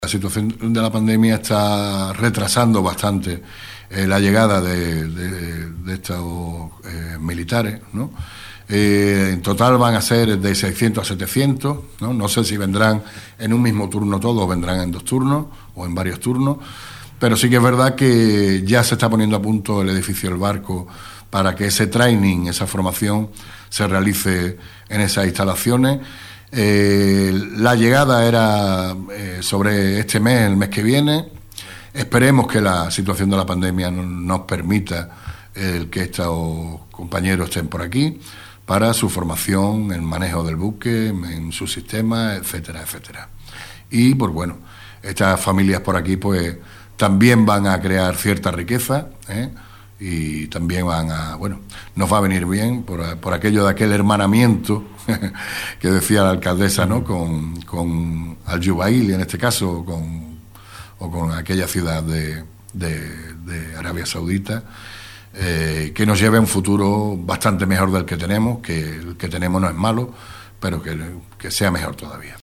La situación de la pandemia está retrasando bastante la llegada de estos militares, ¿no? En total van a ser de 600 a 700, ¿no? No sé si vendrán en un mismo turno todos, o vendrán en 2 turnos o en varios turnos, pero sí que es verdad que ya se está poniendo a punto el edificio del Barco para que ese training, esa formación, se realice en esas instalaciones. La llegada era sobre este mes, el mes que viene. Esperemos que la situación de la pandemia nos permita que estos compañeros estén por aquí para su formación en manejo del buque, en su sistema, etcétera, etcétera. Y pues bueno, estas familias por aquí pues también van a crear cierta riqueza, y también nos va a venir bien por aquello de aquel hermanamiento que decía la alcaldesa, ¿no? Con Al-Jubail, en este caso, o con aquella ciudad de Arabia Saudita, que nos lleve a un futuro bastante mejor del que tenemos, que el que tenemos no es malo, pero que sea mejor todavía.